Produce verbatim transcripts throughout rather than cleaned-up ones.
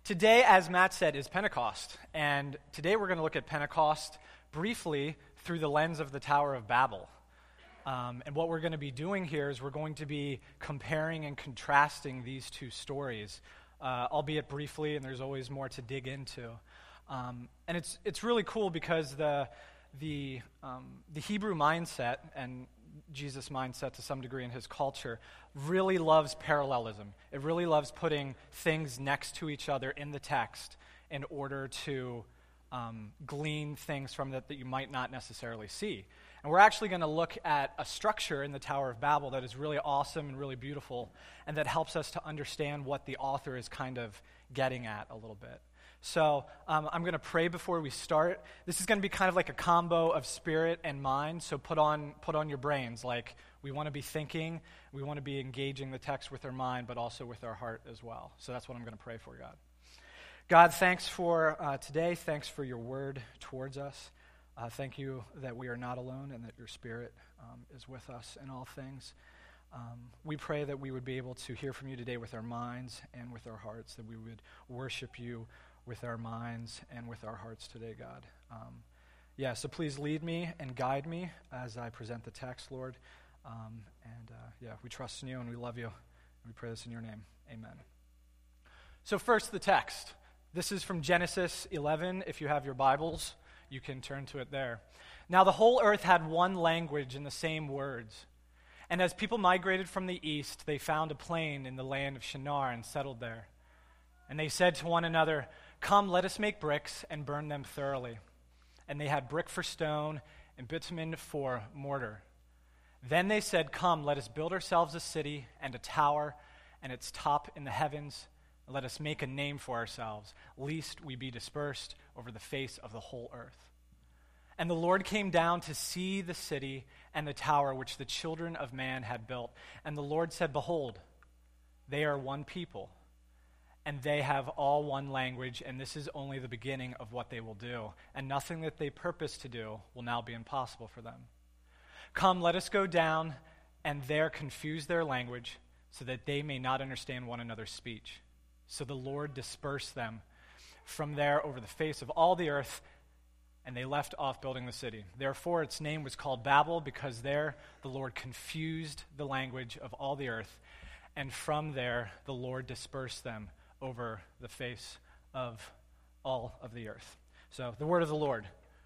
Today, as Matt said, is Pentecost, and today we're going to look at Pentecost briefly through the lens of the Tower of Babel. Um, and what we're going to be doing here is we're going to be comparing and contrasting these two stories, uh, albeit briefly, and there's always more to dig into. Um, and it's it's really cool because the the um, the Hebrew mindset and Jesus' mindset to some degree in his culture really loves parallelism. It really loves putting things next to each other in the text in order to um, glean things from that that you might not necessarily see. And we're actually going to look at a structure in the Tower of Babel that is really awesome and really beautiful, and that helps us to understand what the author is kind of getting at a little bit. So um, I'm going to pray before we start. This is going to be kind of like a combo of spirit and mind, so put on put on your brains. Like, we want to be thinking, we want to be engaging the text with our mind, but also with our heart as well. So that's what I'm going to pray for, God. God, thanks for uh, today. Thanks for your word towards us. Uh, thank you that we are not alone and that your Spirit um, is with us in all things. Um, we pray that we would be able to hear from you today with our minds and with our hearts, that we would worship you with our minds and with our hearts today, God. Um, yeah, so please lead me and guide me as I present the text, Lord. Um, and uh, yeah, we trust in you and we love you. And we pray this in your name. Amen. So first, the text. This is from Genesis eleven. If you have your Bibles, you can turn to it there. Now the whole earth had one language and the same words. And as people migrated from the east, they found a plain in the land of Shinar and settled there. And they said to one another, "Come, let us make bricks and burn them thoroughly." And they had brick for stone and bitumen for mortar. Then they said, "Come, let us build ourselves a city and a tower and its top in the heavens. And let us make a name for ourselves, lest we be dispersed over the face of the whole earth." And the Lord came down to see the city and the tower which the children of man had built. And the Lord said, "Behold, they are one people, and they have all one language, and this is only the beginning of what they will do. And nothing that they purpose to do will now be impossible for them. Come, let us go down and there confuse their language, so that they may not understand one another's speech." So the Lord dispersed them from there over the face of all the earth, and they left off building the city. Therefore its name was called Babel, because there the Lord confused the language of all the earth, and from there the Lord dispersed them over the face of all of the earth. So the word of the Lord.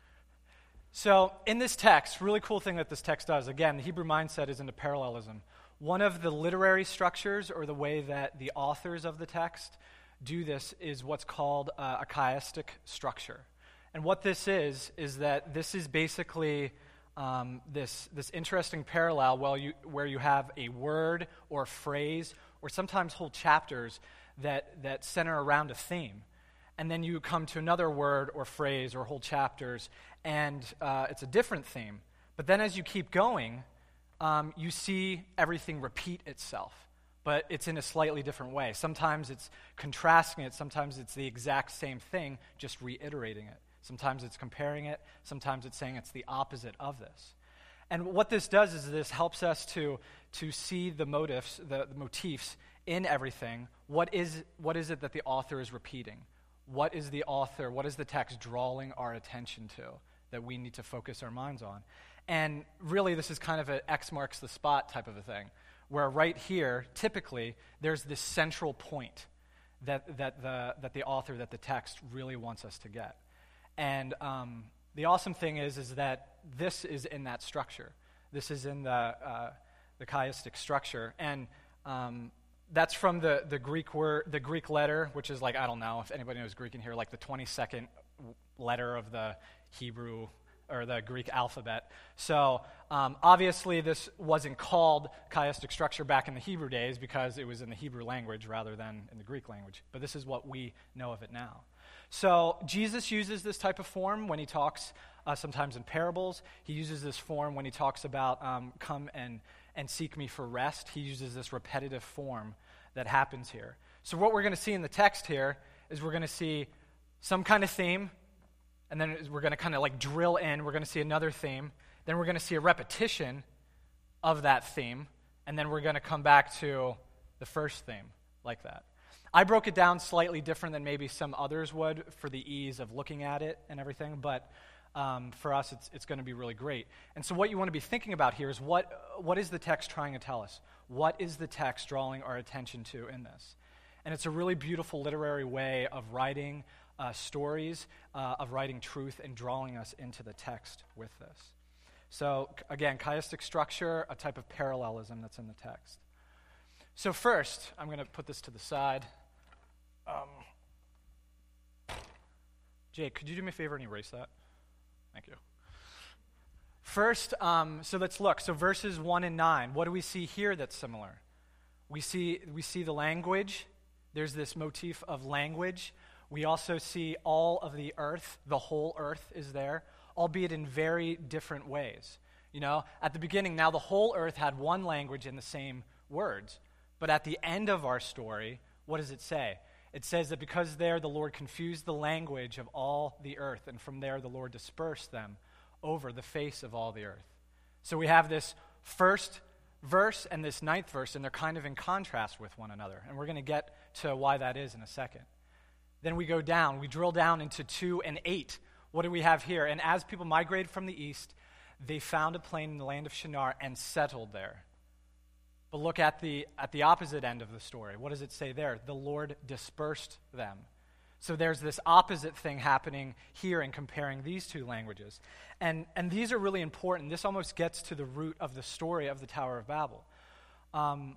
So in this text, really cool thing that this text does, again, the Hebrew mindset is into parallelism. One of the literary structures, or the way that the authors of the text do this, is what's called uh, a chiastic structure. And what this is, is that this is basically um, this, this interesting parallel where you, where you have a word or a phrase, or sometimes whole chapters that, that center around a theme. And then you come to another word or phrase or whole chapters, and uh, it's a different theme. But then as you keep going, Um, you see everything repeat itself, but it's in a slightly different way. Sometimes it's contrasting it, sometimes it's the exact same thing, just reiterating it. Sometimes it's comparing it, sometimes it's saying it's the opposite of this. And what this does is this helps us to, to see the motifs, the, the motifs in everything. What is, what is it that the author is repeating? What is the author, what is the text drawing our attention to that we need to focus our minds on? And really, this is kind of an X marks the spot type of a thing, where right here, typically, there's this central point that that the that the author, that the text really wants us to get. And um, the awesome thing is, is that this is in that structure. This is in the uh, the chiastic structure, and um, that's from the the Greek word, the Greek letter, which is like, I don't know if anybody knows Greek in here, like the twenty-second letter of the Hebrew or the Greek alphabet. So um, obviously this wasn't called chiastic structure back in the Hebrew days because it was in the Hebrew language rather than in the Greek language. But this is what we know of it now. So Jesus uses this type of form when he talks uh, sometimes in parables. He uses this form when he talks about um, come and, and seek me for rest. He uses this repetitive form that happens here. So what we're going to see in the text here is we're going to see some kind of theme, and then we're going to kind of like drill in. We're going to see another theme. Then we're going to see a repetition of that theme. And then we're going to come back to the first theme like that. I broke it down slightly different than maybe some others would for the ease of looking at it and everything, but um, for us, it's it's going to be really great. And so what you want to be thinking about here is what what is the text trying to tell us? What is the text drawing our attention to in this? And it's a really beautiful literary way of writing uh, stories, uh, of writing truth, and drawing us into the text with this. So again, chiastic structure, a type of parallelism that's in the text. So first, I'm going to put this to the side. Um, Jake, could you do me a favor and erase that? Thank you. First, um, so let's look. So verses one and nine, what do we see here that's similar? We see we see the language. There's this motif of language. We also see all of the earth, the whole earth is there, albeit in very different ways. You know, at the beginning, now the whole earth had one language and the same words. But at the end of our story, what does it say? It says that because there the Lord confused the language of all the earth, and from there the Lord dispersed them over the face of all the earth. So we have this first verse and this ninth verse, and they're kind of in contrast with one another. And we're going to get to why that is in a second. Then we go down. We drill down into two and eight. What do we have here? And as people migrated from the east, they found a plain in the land of Shinar and settled there. But look at the at the opposite end of the story. What does it say there? The Lord dispersed them. So there's this opposite thing happening here in comparing these two languages. And, and these are really important. This almost gets to the root of the story of the Tower of Babel. Um,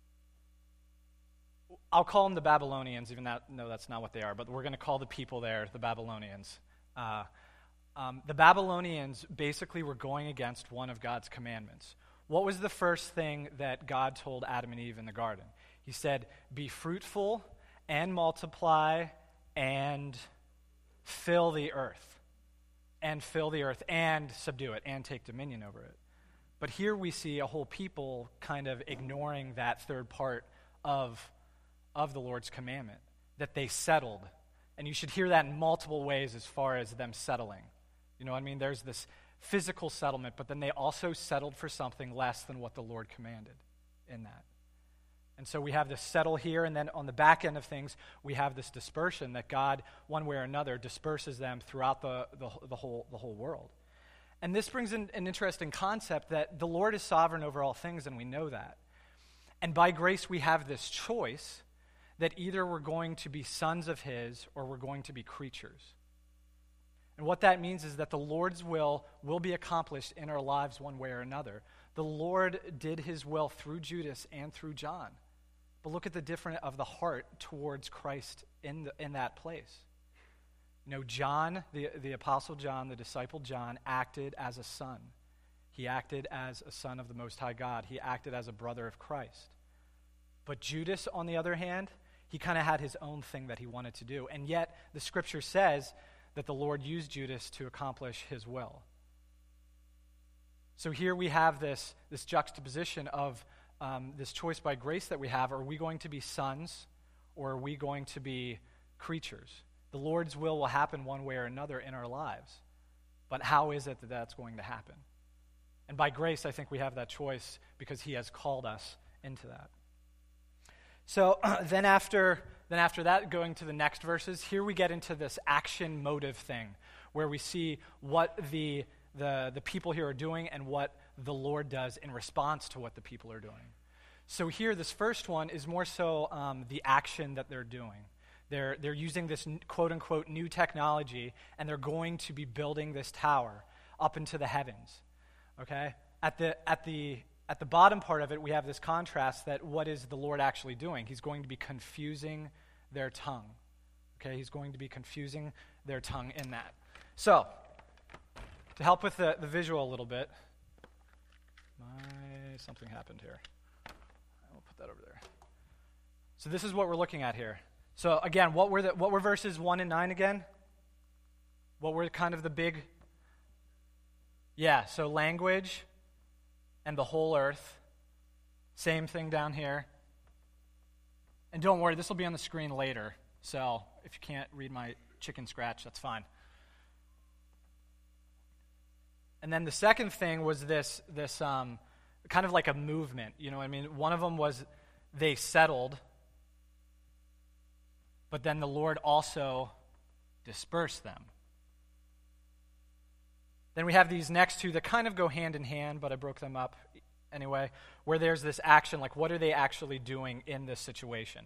I'll call them the Babylonians, even though no, that's not what they are, but we're going to call the people there the Babylonians. Uh, um, the Babylonians basically were going against one of God's commandments. What was the first thing that God told Adam and Eve in the garden? He said, be fruitful and multiply and fill the earth, and fill the earth, and subdue it, and take dominion over it. But here we see a whole people kind of ignoring that third part of, of the Lord's commandment, that they settled. And you should hear that in multiple ways as far as them settling. You know what I mean? There's this physical settlement, but then they also settled for something less than what the Lord commanded in that. And so we have this settle here, and then on the back end of things, we have this dispersion that God, one way or another, disperses them throughout the, the, the, whole, the whole world. And this brings in an interesting concept that the Lord is sovereign over all things, and we know that. And by grace, we have this choice that either we're going to be sons of His or we're going to be creatures. And what that means is that the Lord's will will be accomplished in our lives one way or another. The Lord did His will through Judas and through John. But look at the difference of the heart towards Christ in the, in that place. You know, John, the, the Apostle John, the disciple John, acted as a son. He acted as a son of the Most High God. He acted as a brother of Christ. But Judas, on the other hand, he kind of had his own thing that he wanted to do. And yet, the Scripture says that the Lord used Judas to accomplish His will. So here we have this, this juxtaposition of um, this choice by grace that we have. Are we going to be sons, or are we going to be creatures? The Lord's will will happen one way or another in our lives. But how is it that that's going to happen? And by grace, I think we have that choice because He has called us into that. So then after then after that, going to the next verses, here we get into this action motive thing where we see what the, the, the people here are doing and what the Lord does in response to what the people are doing. So here, this first one is more so um, the action that they're doing. They're, they're using this quote-unquote new technology, and they're going to be building this tower up into the heavens. Okay? At the at the At the bottom part of it, we have this contrast that what is the Lord actually doing? He's going to be confusing their tongue. Okay, He's going to be confusing their tongue in that. So, to help with the, the visual a little bit, my something happened here. I'll put that over there. So this is what we're looking at here. So again, what were the what were verses one and nine again? What were kind of the big? Yeah, so language and the whole earth. Same thing down here. And don't worry, this will be on the screen later. So if you can't read my chicken scratch, that's fine. And then the second thing was this this um, kind of like a movement. You know what I mean? One of them was they settled. but then the Lord also dispersed them. Then we have these next two that kind of go hand in hand, but I broke them up anyway, where there's this action, like what are they actually doing in this situation?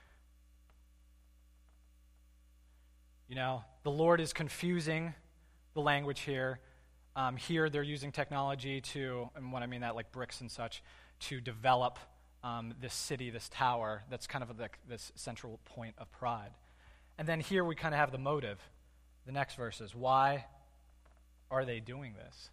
You know, the Lord is confusing the language here. Um, here they're using technology to, and when I mean that, like bricks and such, to develop um, this city, this tower, that's kind of like this central point of pride. And then here we kind of have the motive. The next verses. Why are they doing this?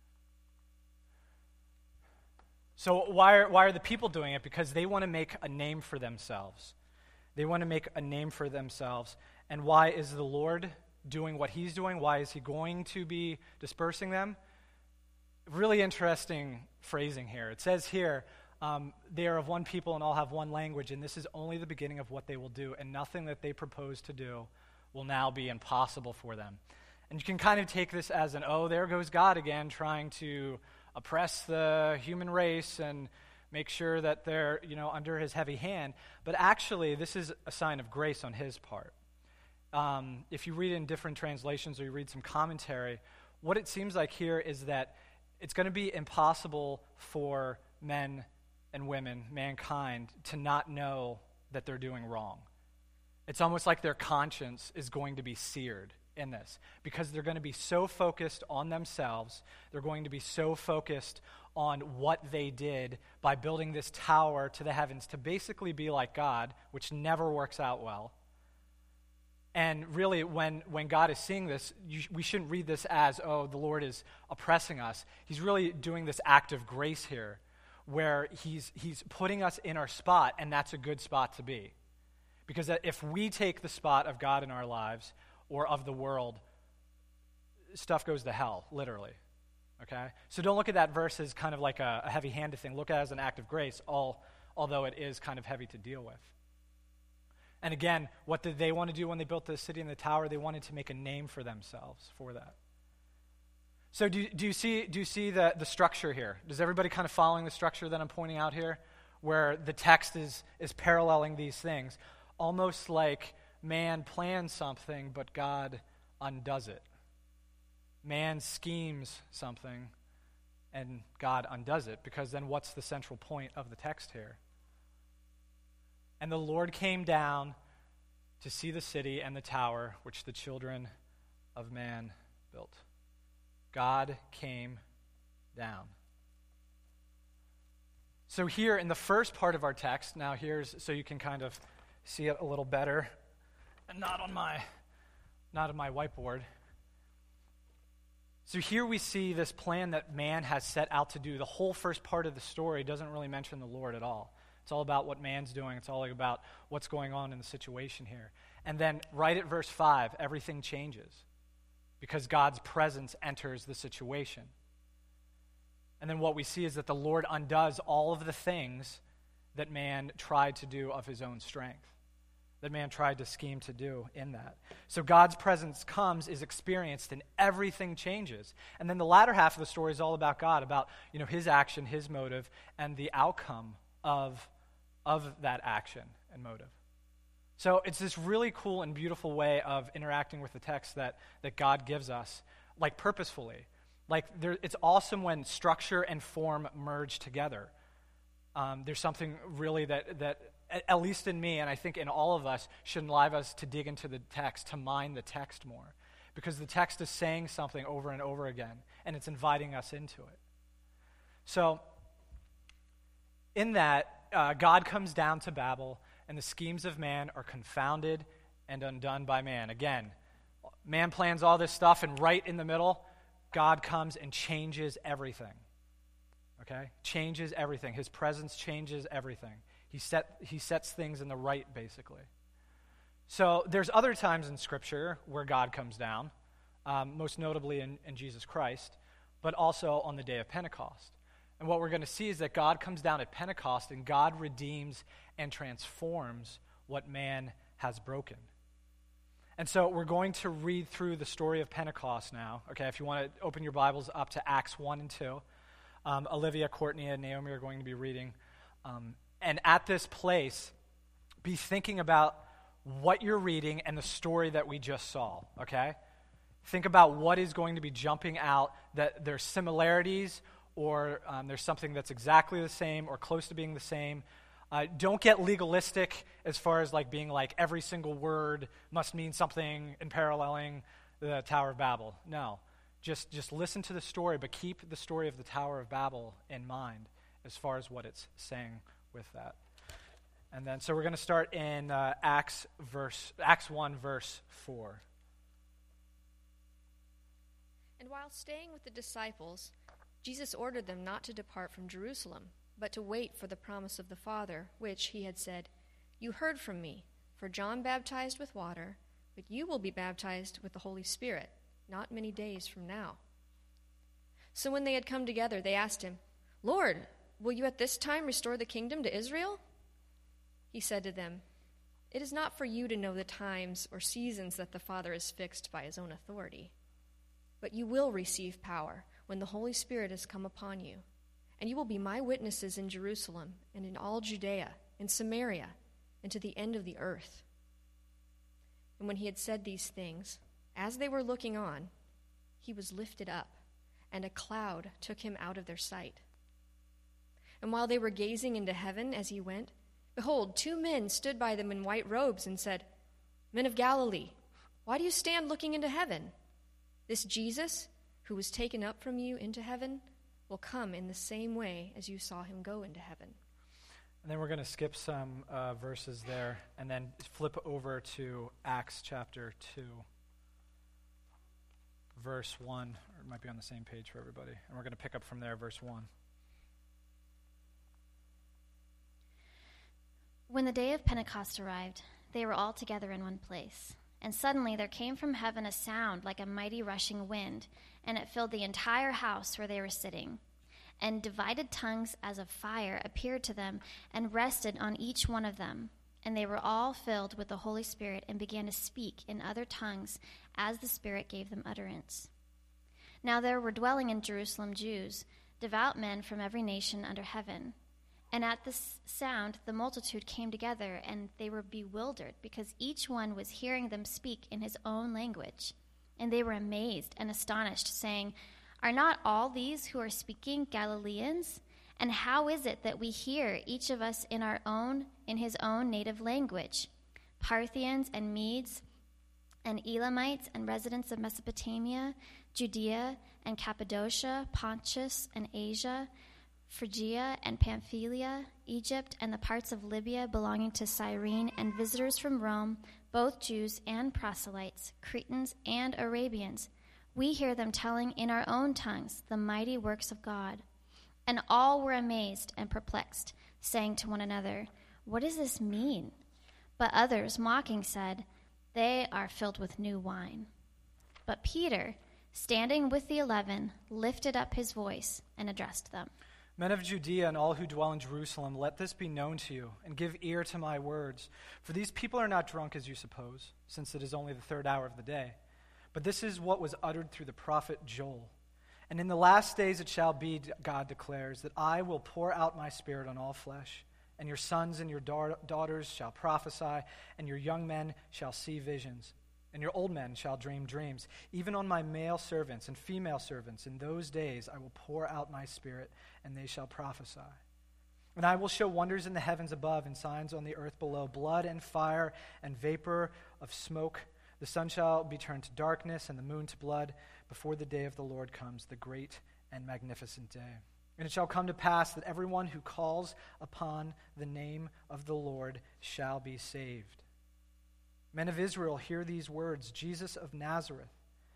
So why are, why are the people doing it? Because they want to make a name for themselves. They want to make a name for themselves. And why is the Lord doing what he's doing? Why is he going to be dispersing them? Really interesting phrasing here. It says here, um, they are of one people and all have one language, and this is only the beginning of what they will do, and nothing that they propose to do will now be impossible for them. And you can kind of take this as an, oh, there goes God again, trying to oppress the human race and make sure that they're, you know, under his heavy hand. But actually, this is a sign of grace on his part. Um, if you read in different translations or you read some commentary, what it seems like here is that it's going to be impossible for men and women, mankind, to not know that they're doing wrong. It's almost like their conscience is going to be seared in this because they're going to be so focused on themselves. They're going to be so focused on what they did by building this tower to the heavens to basically be like God, which never works out well. And really, when, when God is seeing this, you, we shouldn't read this as, oh, the Lord is oppressing us. He's really doing this act of grace here where he's he's putting us in our spot, and that's a good spot to be. Because if we take the spot of God in our lives or of the world, stuff goes to hell, literally. Okay? So don't look at that verse as kind of like a, a heavy-handed thing. Look at it as an act of grace, all, although it is kind of heavy to deal with. And again, what did they want to do when they built the city and the tower? They wanted to make a name for themselves for that. So do, do you see do you see the, the structure here? Does everybody kind of following the structure that I'm pointing out here? Where the text is is paralleling these things. Almost like man plans something, but God undoes it. Man schemes something, and God undoes it. Because then what's the central point of the text here? And the Lord came down to see the city and the tower which the children of man built. God came down. So here in the first part of our text, now here's so you can kind of see it a little better, and not on my not on my whiteboard. So here we see this plan that man has set out to do. The whole first part of the story doesn't really mention the Lord at all. It's all about what man's doing. It's all about what's going on in the situation here. And then right at verse five, everything changes because God's presence enters the situation. And then what we see is that the Lord undoes all of the things that man tried to do of his own strength, that man tried to scheme to do in that. So God's presence comes, is experienced, and everything changes. And then the latter half of the story is all about God, about, you know, his action, his motive, and the outcome of of that action and motive. So it's this really cool and beautiful way of interacting with the text that, that God gives us, like purposefully. Like there, it's awesome when structure and form merge together. Um, there's something really that, that, at least in me, and I think in all of us, should enliven us to dig into the text, to mine the text more. Because the text is saying something over and over again, and it's inviting us into it. So, in that, Uh, God comes down to Babel, and the schemes of man are confounded and undone by man. Again, man plans all this stuff, and right in the middle, God comes and changes everything. Okay? Changes everything. His presence changes everything. He set he sets things in the right, basically. So there's other times in Scripture where God comes down, um, most notably in, in Jesus Christ, but also on the day of Pentecost. And what we're going to see is that God comes down at Pentecost and God redeems and transforms what man has broken. And so we're going to read through the story of Pentecost now. Okay, if you want to open your Bibles up to Acts one and two. Um, Olivia, Courtney, and Naomi are going to be reading. Um, and at this place, be thinking about what you're reading and the story that we just saw, okay? Think about what is going to be jumping out, that there's similarities or um, there's something that's exactly the same or close to being the same. Uh, don't get legalistic as far as like being like every single word must mean something in paralleling the Tower of Babel. No, just just listen to the story, but keep the story of the Tower of Babel in mind as far as what it's saying with that. And then, so we're going to start in uh, Acts verse Acts one, verse four. And while staying with the disciples, Jesus ordered them not to depart from Jerusalem, but to wait for the promise of the Father, which, he had said, "You heard from me, for John baptized with water, but you will be baptized with the Holy Spirit, not many days from now." So when they had come together, they asked him, "Lord, will you at this time restore the kingdom to Israel?" He said to them, "It is not for you to know the times or seasons that the Father has fixed by his own authority. But you will receive power when the Holy Spirit has come upon you, and you will be my witnesses in Jerusalem and in all Judea, in Samaria, and to the end of the earth." And when he had said these things, as they were looking on, he was lifted up, and a cloud took him out of their sight. And while they were gazing into heaven as he went, behold, two men stood by them in white robes and said, "Men of Galilee, why do you stand looking into heaven? This Jesus, who was taken up from you into heaven, will come in the same way as you saw him go into heaven." And then we're going to skip some uh, verses there and then flip over to Acts chapter two, verse one. Or it might be on the same page for everybody. And we're going to pick up from there, verse one. When the day of Pentecost arrived, they were all together in one place. And suddenly there came from heaven a sound like a mighty rushing wind, and it filled the entire house where they were sitting. And divided tongues as of fire appeared to them and rested on each one of them. And they were all filled with the Holy Spirit and began to speak in other tongues as the Spirit gave them utterance. Now there were dwelling in Jerusalem Jews, devout men from every nation under heaven. And at this sound the multitude came together, and they were bewildered, because each one was hearing them speak in his own language. And they were amazed and astonished, saying, "Are not all these who are speaking Galileans? And how is it that we hear, each of us in our own, in his own native language? Parthians and Medes and Elamites and residents of Mesopotamia, Judea and Cappadocia, Pontus and Asia, Phrygia and Pamphylia, Egypt and the parts of Libya belonging to Cyrene, and visitors from Rome, both Jews and proselytes, Cretans and Arabians. We hear them telling in our own tongues the mighty works of God." And all were amazed and perplexed, saying to one another, "What does this mean?" But others, mocking, said, "They are filled with new wine." But Peter, standing with the eleven, lifted up his voice and addressed them. "Men of Judea and all who dwell in Jerusalem, let this be known to you, and give ear to my words. For these people are not drunk as you suppose, since it is only the third hour of the day. But this is what was uttered through the prophet Joel. And in the last days it shall be, God declares, that I will pour out my Spirit on all flesh, and your sons and your da- daughters shall prophesy, and your young men shall see visions. And your old men shall dream dreams. Even on my male servants and female servants in those days I will pour out my Spirit, and they shall prophesy. And I will show wonders in the heavens above and signs on the earth below, blood and fire and vapor of smoke. The sun shall be turned to darkness and the moon to blood before the day of the Lord comes, the great and magnificent day. And it shall come to pass that everyone who calls upon the name of the Lord shall be saved. Men of Israel, hear these words. Jesus of Nazareth,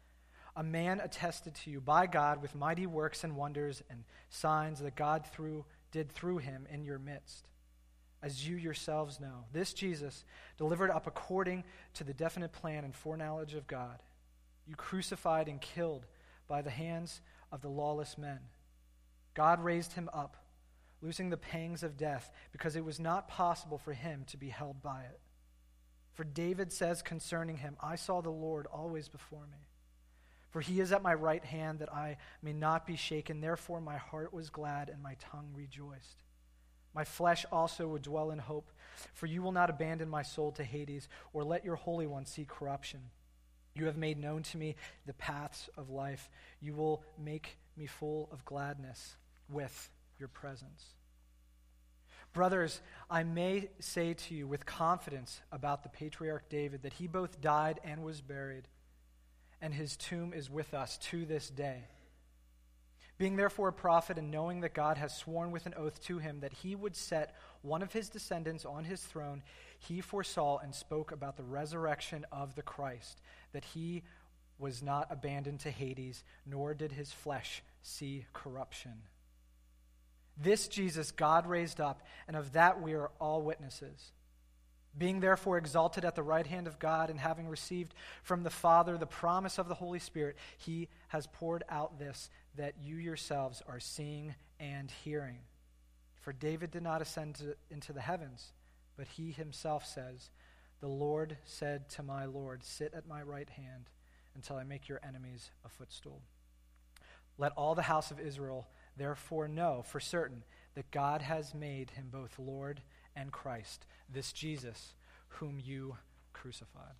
a man attested to you by God with mighty works and wonders and signs that God through, did through him in your midst. As you yourselves know, this Jesus, delivered up according to the definite plan and foreknowledge of God, you crucified and killed by the hands of the lawless men. God raised him up, loosing the pangs of death, because it was not possible for him to be held by it. For David says concerning him, I saw the Lord always before me. For he is at my right hand, that I may not be shaken. Therefore my heart was glad and my tongue rejoiced. My flesh also would dwell in hope, for you will not abandon my soul to Hades, or let your Holy One see corruption. You have made known to me the paths of life. You will make me full of gladness with your presence. Brothers, I may say to you with confidence about the patriarch David that he both died and was buried, and his tomb is with us to this day. Being therefore a prophet, and knowing that God has sworn with an oath to him that he would set one of his descendants on his throne, he foresaw and spoke about the resurrection of the Christ, that he was not abandoned to Hades, nor did his flesh see corruption. This Jesus God raised up, and of that we are all witnesses. Being therefore exalted at the right hand of God, and having received from the Father the promise of the Holy Spirit, he has poured out this that you yourselves are seeing and hearing. For David did not ascend to, into the heavens, but he himself says, the Lord said to my Lord, sit at my right hand until I make your enemies a footstool. Let all the house of Israel therefore know for certain that God has made him both Lord and Christ, this Jesus whom you crucified.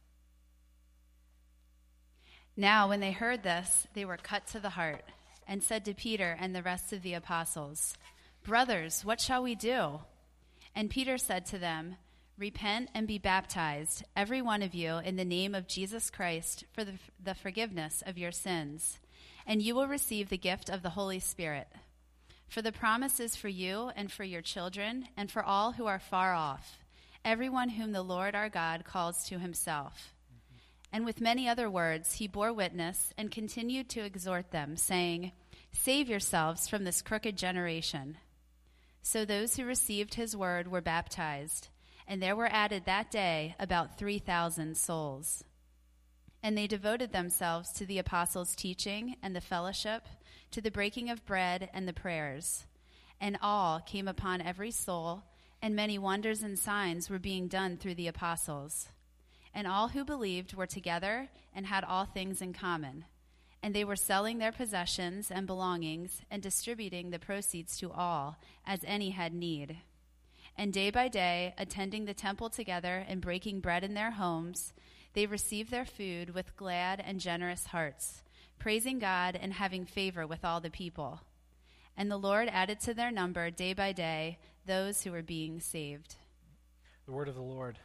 Now when they heard this, they were cut to the heart, and said to Peter and the rest of the apostles, brothers, what shall we do? And Peter said to them, repent and be baptized, every one of you, in the name of Jesus Christ, for the, the forgiveness of your sins, and you will receive the gift of the Holy Spirit. For the promise is for you and for your children and for all who are far off, everyone whom the Lord our God calls to himself. And with many other words he bore witness and continued to exhort them, saying, save yourselves from this crooked generation. So those who received his word were baptized, and there were added that day about three thousand souls. And they devoted themselves to the apostles' teaching and the fellowship, to the breaking of bread and the prayers. And awe came upon every soul, and many wonders and signs were being done through the apostles. And all who believed were together and had all things in common. And they were selling their possessions and belongings and distributing the proceeds to all, as any had need. And day by day, attending the temple together and breaking bread in their homes, they received their food with glad and generous hearts, praising God and having favor with all the people. And the Lord added to their number day by day those who were being saved. The word of the Lord.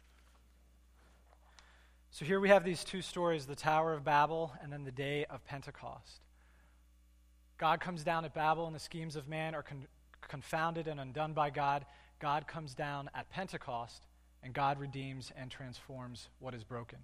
So here we have these two stories, the Tower of Babel and then the day of Pentecost. God comes down at Babel and the schemes of man are con- confounded and undone by God. God comes down at Pentecost and God redeems and transforms what is broken.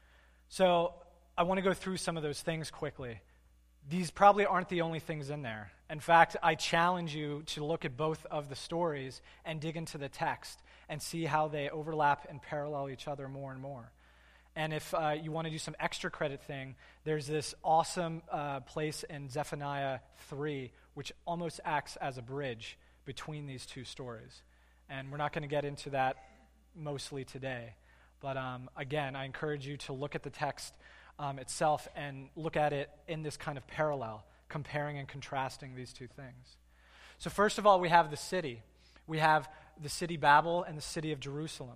So I want to go through some of those things quickly. These probably aren't the only things in there. In fact, I challenge you to look at both of the stories and dig into the text and see how they overlap and parallel each other more and more. And if uh, you want to do some extra credit thing, there's this awesome uh, place in Zephaniah three, which almost acts as a bridge between these two stories. And we're not going to get into that mostly today. But um, again, I encourage you to look at the text um, itself and look at it in this kind of parallel, comparing and contrasting these two things. So first of all, we have the city. We have the city Babel and the city of Jerusalem.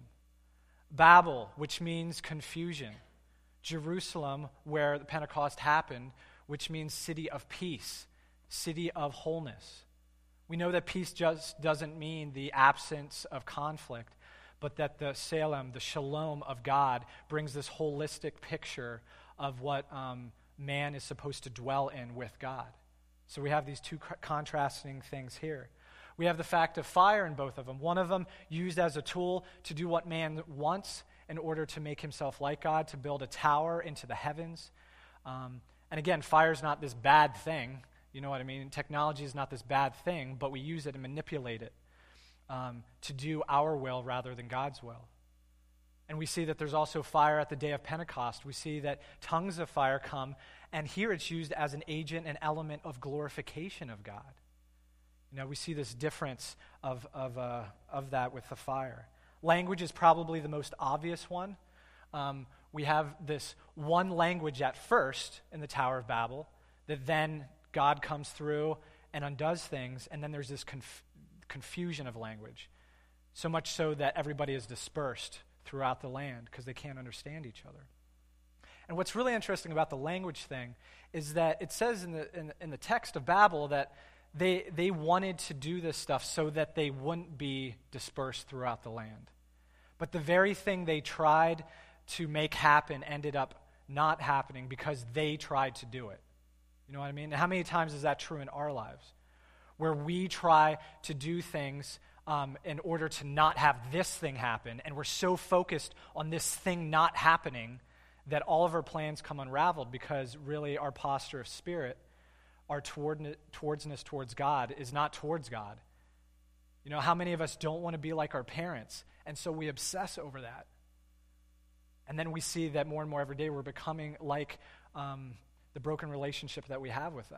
Babel, which means confusion. Jerusalem, where the Pentecost happened, which means city of peace, city of wholeness. We know that peace just doesn't mean the absence of conflict, but that the Salem, the shalom of God, brings this holistic picture of what um, man is supposed to dwell in with God. So we have these two co- contrasting things here. We have the fact of fire in both of them. One of them used as a tool to do what man wants in order to make himself like God, to build a tower into the heavens. Um, and again, fire is not this bad thing. You know what I mean? Technology is not this bad thing, but we use it and manipulate it um, to do our will rather than God's will. And we see that there's also fire at the day of Pentecost. We see that tongues of fire come, and here it's used as an agent, an element of glorification of God. You know, we see this difference of of uh, of that with the fire. Language is probably the most obvious one. Um, we have this one language at first in the Tower of Babel that then God comes through and undoes things, and then there's this conf- confusion of language, so much so that everybody is dispersed throughout the land because they can't understand each other. And what's really interesting about the language thing is that it says in the in, in the text of Babel that they they wanted to do this stuff so that they wouldn't be dispersed throughout the land. But the very thing they tried to make happen ended up not happening because they tried to do it. You know what I mean? How many times is that true in our lives? Where we try to do things um, in order to not have this thing happen, and we're so focused on this thing not happening that all of our plans come unraveled because really our posture of spirit, our toward, towardsness towards God is not towards God. You know, how many of us don't want to be like our parents, and so we obsess over that. And then we see that more and more every day we're becoming like um, the broken relationship that we have with them.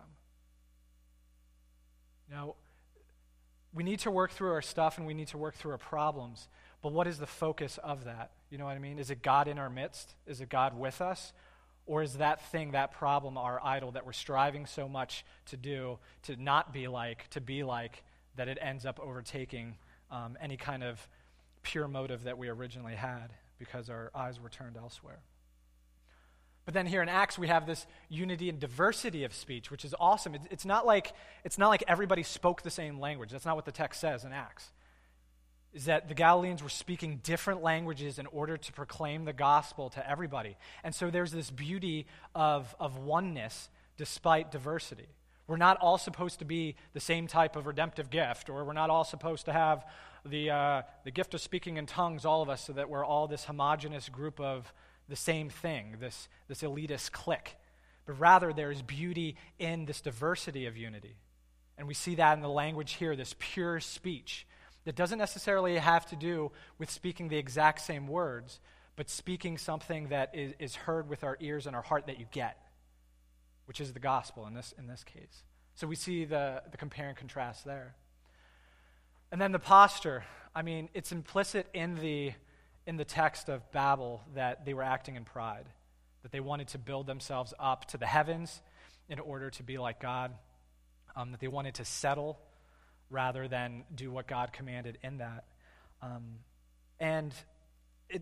You know, we need to work through our stuff and we need to work through our problems, but what is the focus of that? You know what I mean? Is it God in our midst? Is it God with us? Or is that thing, that problem, our idol that we're striving so much to do, to not be like, to be like, that it ends up overtaking um, any kind of pure motive that we originally had because our eyes were turned elsewhere. But then here in Acts, we have this unity and diversity of speech, which is awesome. It's, it's not like it's not like everybody spoke the same language. That's not what the text says in Acts. Is that the Galileans were speaking different languages in order to proclaim the gospel to everybody. And so there's this beauty of, of oneness despite diversity. We're not all supposed to be the same type of redemptive gift, or we're not all supposed to have the uh, the gift of speaking in tongues, all of us, so that we're all this homogenous group of the same thing, this, this elitist clique. But rather, there is beauty in this diversity of unity. And we see that in the language here, this pure speech that doesn't necessarily have to do with speaking the exact same words, but speaking something that is, is heard with our ears and our heart that you get, which is the gospel in this in this case. So we see the, the compare and contrast there. And then the posture. I mean, it's implicit in the in the text of Babel that they were acting in pride, that they wanted to build themselves up to the heavens in order to be like God, um, that they wanted to settle rather than do what God commanded in that. Um, and it...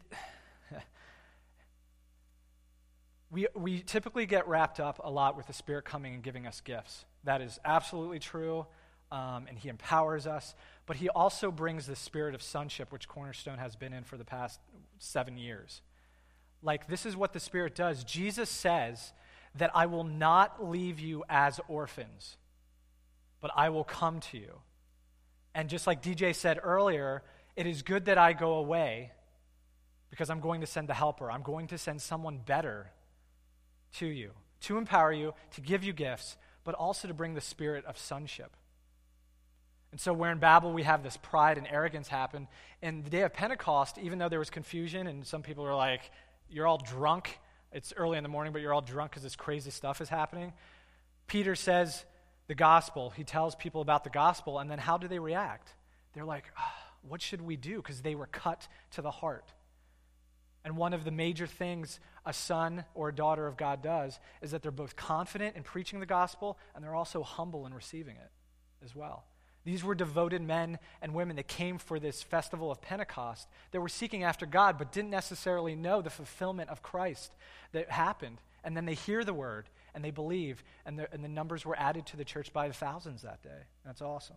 We we typically get wrapped up a lot with the Spirit coming and giving us gifts. That is absolutely true, um, and He empowers us. But He also brings the spirit of sonship, which Cornerstone has been in for the past seven years. Like, this is what the Spirit does. Jesus says that I will not leave you as orphans, but I will come to you. And just like D J said earlier, it is good that I go away because I'm going to send the helper. I'm going to send someone better to you, to empower you, to give you gifts, but also to bring the spirit of sonship. And so where in Babel we have this pride and arrogance happen, in the day of Pentecost, even though there was confusion and some people were like, you're all drunk, it's early in the morning, but you're all drunk because this crazy stuff is happening, Peter says the gospel, he tells people about the gospel, and then how do they react? They're like, oh, what should we do? Because they were cut to the heart. And one of the major things a son or a daughter of God does is that they're both confident in preaching the gospel and they're also humble in receiving it as well. These were devoted men and women that came for this festival of Pentecost that were seeking after God but didn't necessarily know the fulfillment of Christ that happened. And then they hear the word and they believe, and the, and the numbers were added to the church by the thousands that day. That's awesome.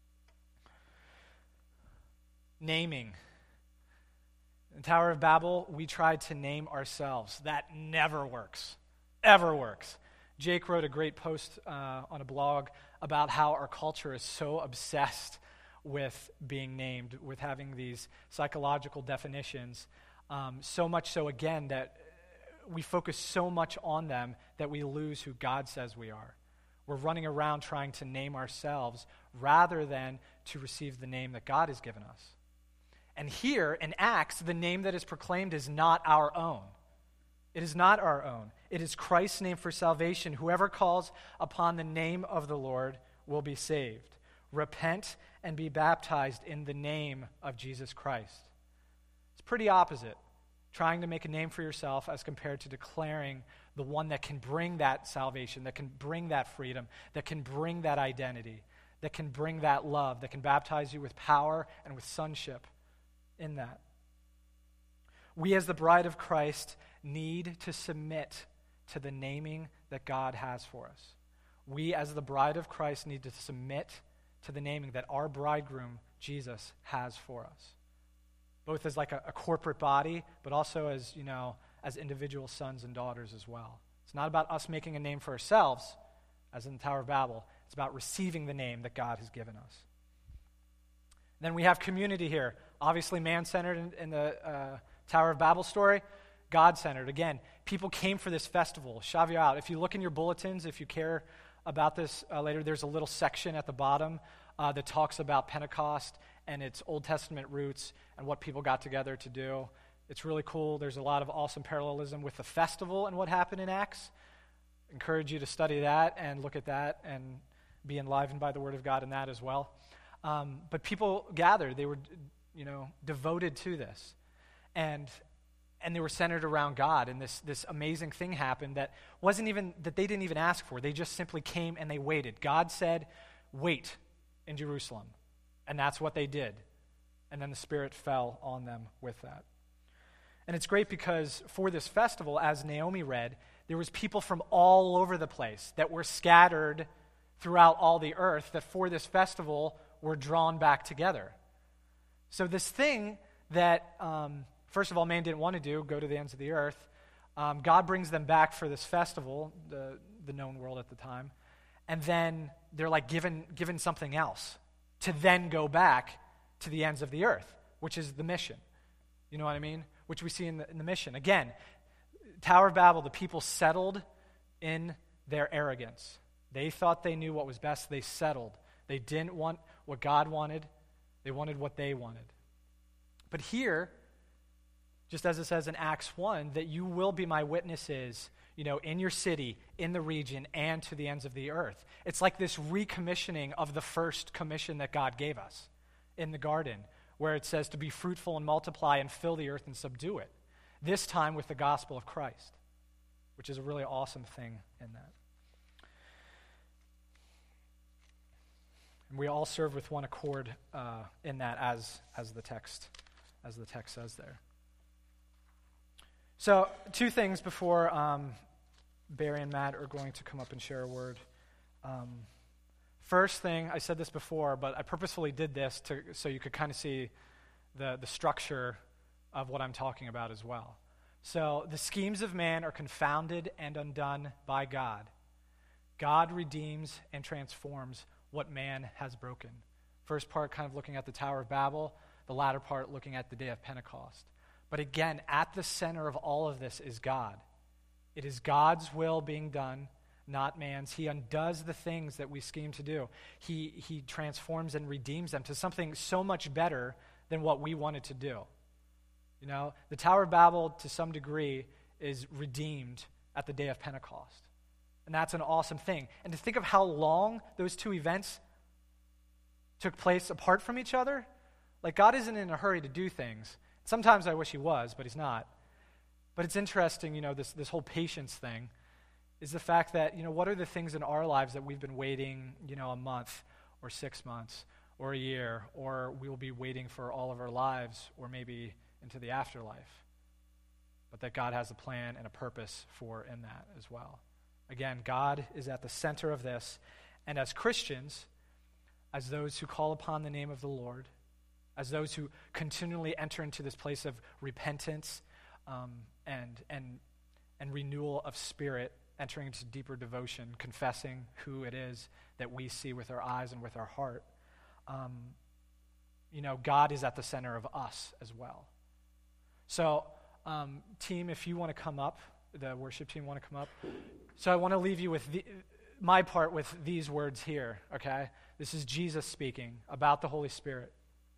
Naming. In the Tower of Babel, we tried to name ourselves. That never works, ever works. Jake wrote a great post uh, on a blog about how our culture is so obsessed with being named, with having these psychological definitions, um, so much so, again, that we focus so much on them that we lose who God says we are. We're running around trying to name ourselves rather than to receive the name that God has given us. And here in Acts, the name that is proclaimed is not our own. It is not our own. It is Christ's name for salvation. Whoever calls upon the name of the Lord will be saved. Repent and be baptized in the name of Jesus Christ. It's pretty opposite, trying to make a name for yourself as compared to declaring the one that can bring that salvation, that can bring that freedom, that can bring that identity, that can bring that love, that can baptize you with power and with sonship in that. We as the bride of Christ need to submit to the naming that God has for us. We as the bride of Christ need to submit to the naming that our bridegroom, Jesus, has for us. Both as like a, a corporate body, but also as, you know, as individual sons and daughters as well. It's not about us making a name for ourselves, as in the Tower of Babel. It's about receiving the name that God has given us. Then we have community here. Obviously man-centered in, in the uh, Tower of Babel story, God-centered. Again, people came for this festival, Shavuot. If you look in your bulletins, if you care about this uh, later, there's a little section at the bottom uh, that talks about Pentecost and its Old Testament roots and what people got together to do. It's really cool. There's a lot of awesome parallelism with the festival and what happened in Acts. Encourage you to study that and look at that and be enlivened by the Word of God in that as well. Um, but people gathered. They were, you know, devoted to this. And and they were centered around God. And this, this amazing thing happened that wasn't even, that they didn't even ask for. They just simply came and they waited. God said, wait in Jerusalem. And that's what they did. And then the Spirit fell on them with that. And it's great because for this festival, as Naomi read, there was people from all over the place that were scattered throughout all the earth that for this festival were drawn back together. So this thing that, um, first of all, man didn't want to do, go to the ends of the earth, um, God brings them back for this festival, the, the known world at the time, and then they're like given, given something else to then go back to the ends of the earth, which is the mission. You know what I mean? Which we see in the, in the mission. Again, Tower of Babel, the people settled in their arrogance. They thought they knew what was best. They settled. They didn't want what God wanted. They wanted what they wanted. But here, just as it says in Acts one, that you will be my witnesses, you know, in your city, in the region, and to the ends of the earth. It's like this recommissioning of the first commission that God gave us in the garden, where it says to be fruitful and multiply and fill the earth and subdue it. This time with the gospel of Christ, which is a really awesome thing in that. And we all serve with one accord uh, in that, as as the text as the text says there. So, two things before um, Barry and Matt are going to come up and share a word. Um, first thing, I said this before, but I purposefully did this to so you could kind of see the the structure of what I'm talking about as well. So, the schemes of man are confounded and undone by God. God redeems and transforms what man has broken. First part kind of looking at the Tower of Babel, the latter part looking at the day of Pentecost. But again, at the center of all of this is God. It is God's will being done, not man's. He undoes the things that we scheme to do. He, he transforms and redeems them to something so much better than what we wanted to do. You know, the Tower of Babel, to some degree, is redeemed at the day of Pentecost. And that's an awesome thing. And to think of how long those two events took place apart from each other, like God isn't in a hurry to do things. Sometimes I wish he was, but he's not. But it's interesting, you know, this, this whole patience thing is the fact that, you know, what are the things in our lives that we've been waiting, you know, a month or six months or a year, or we will be waiting for all of our lives or maybe into the afterlife. But that God has a plan and a purpose for in that as well. Again, God is at the center of this. And as Christians, as those who call upon the name of the Lord, as those who continually enter into this place of repentance um, and, and, and renewal of spirit, entering into deeper devotion, confessing who it is that we see with our eyes and with our heart, um, you know, God is at the center of us as well. So, um, team, if you want to come up, the worship team want to come up. So I want to leave you with the, my part with these words here, okay? This is Jesus speaking about the Holy Spirit.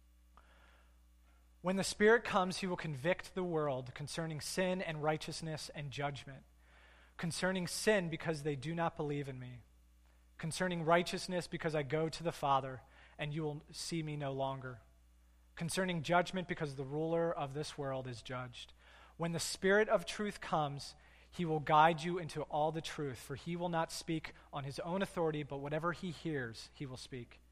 When the Spirit comes, he will convict the world concerning sin and righteousness and judgment. Concerning sin, because they do not believe in me. Concerning righteousness, because I go to the Father, and you will see me no longer. Concerning judgment, because the ruler of this world is judged. When the Spirit of truth comes, he will guide you into all the truth, for he will not speak on his own authority, but whatever he hears, he will speak.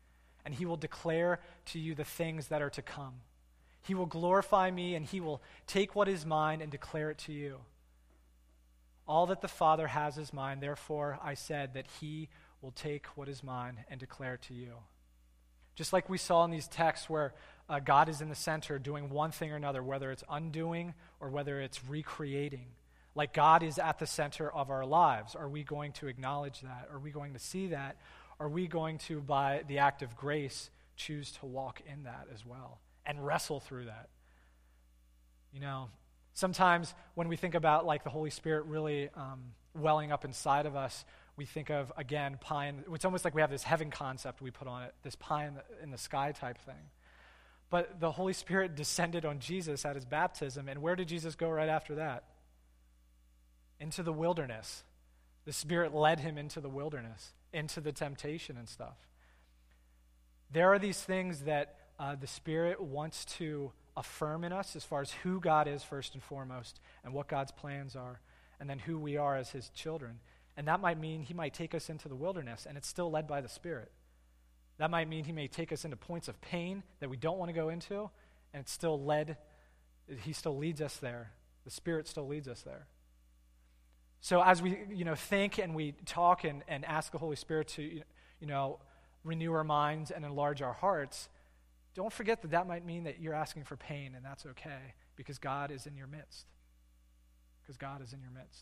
and he will declare to you the things that are to come. He will glorify me, and he will take what is mine and declare it to you. All that the Father has is mine. Therefore, I said that he will take what is mine and declare it to you. Just like we saw in these texts where uh, God is in the center doing one thing or another, whether it's undoing or whether it's recreating. Like God is at the center of our lives. Are we going to acknowledge that? Are we going to see that? Are we going to, by the act of grace, choose to walk in that as well and wrestle through that? You know, sometimes when we think about like the Holy Spirit really um, welling up inside of us, we think of, again, pie in, it's almost like we have this heaven concept we put on it, this pie in the, in the sky type thing. But the Holy Spirit descended on Jesus at his baptism, and where did Jesus go right after that? Into the wilderness. The Spirit led him into the wilderness, into the temptation and stuff. There are these things that uh, the Spirit wants to affirm in us as far as who God is first and foremost, and what God's plans are, and then who we are as his children. And that might mean he might take us into the wilderness, and it's still led by the Spirit. That might mean he may take us into points of pain that we don't want to go into, and it's still led, he still leads us there. The Spirit still leads us there. So as we, you know, think and we talk and, and ask the Holy Spirit to, you know, renew our minds and enlarge our hearts, don't forget that that might mean that you're asking for pain, and that's okay, because God is in your midst. Because God is in your midst.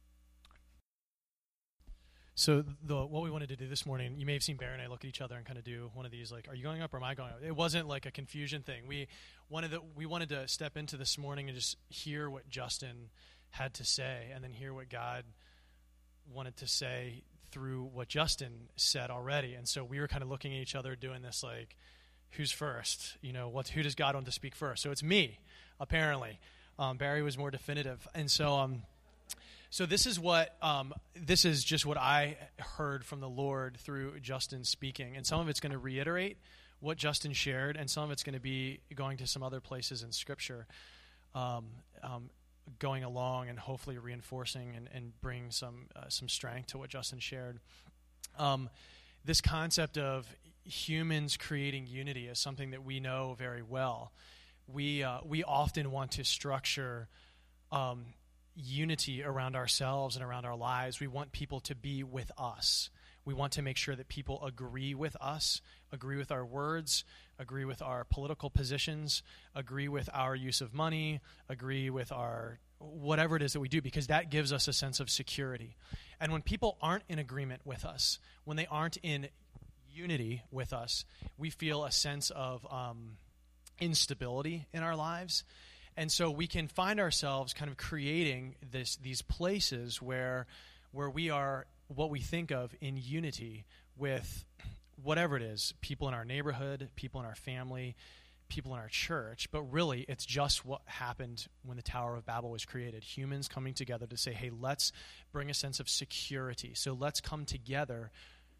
So the what we wanted to do this morning, you may have seen Barry and I look at each other and kind of do one of these, like, are you going up or am I going up? It wasn't like a confusion thing. We wanted to, we wanted to step into this morning and just hear what Justin had to say, and then hear what God wanted to say through what Justin said already. And so we were kind of looking at each other doing this, like, who's first? You know, what? Who does God want to speak first? So it's me, apparently. Um, Barry was more definitive. And so um, so this is what, um, this is just what I heard from the Lord through Justin speaking. And some of it's going to reiterate what Justin shared, and some of it's going to be going to some other places in Scripture, um, um, going along and hopefully reinforcing and, and bring some uh, some strength to what Justin shared. Um, this concept of humans creating unity is something that we know very well. We uh, we often want to structure um, unity around ourselves and around our lives. We want people to be with us. We want to make sure that people agree with us, agree with our words, agree with our political positions, agree with our use of money, agree with our whatever it is that we do, because that gives us a sense of security. And when people aren't in agreement with us, when they aren't in unity with us, we feel a sense of um, instability in our lives. And so we can find ourselves kind of creating this these places where where we are what we think of in unity with whatever it is, people in our neighborhood, people in our family, people in our church. But really, it's just what happened when the Tower of Babel was created. Humans coming together to say, hey, let's bring a sense of security. So let's come together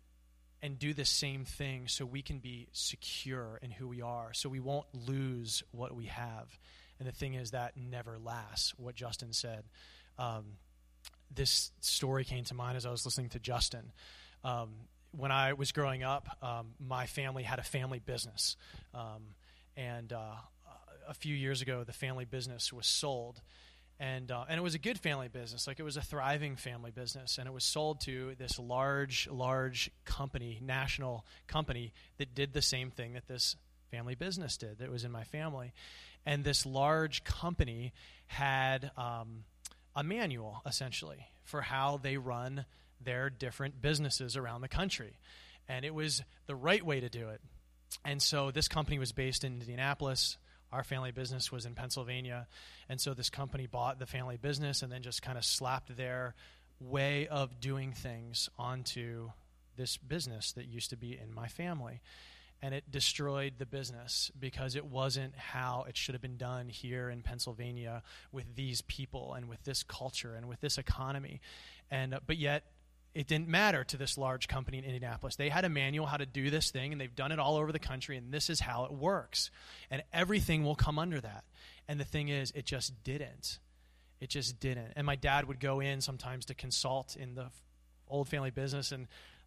and do the same thing so we can be secure in who we are, so we won't lose what we have. And the thing is, that never lasts, what Justin said. Um, this story came to mind as I was listening to Justin. Um, when I was growing up, um, my family had a family business. Um, and uh, a few years ago, the family business was sold. And uh, and it was a good family business. Like, it was a thriving family business. And it was sold to this large, large company, national company, that did the same thing that this family business did, that was in my family. And this large company had um, a manual, essentially, for how they run their different businesses around the country. And it was the right way to do it. And so this company was based in Indianapolis. Our family business was in Pennsylvania. And so this company bought the family business and then just kind of slapped their way of doing things onto this business that used to be in my family. And it destroyed the business because it wasn't how it should have been done here in Pennsylvania with these people and with this culture and with this economy. And uh, but yet it didn't matter to this large company in Indianapolis. They had a manual how to do this thing, and they've done it all over the country, and this is how it works. And everything will come under that. And the thing is, it just didn't. It just didn't. And my dad would go in sometimes to consult in the old family business, and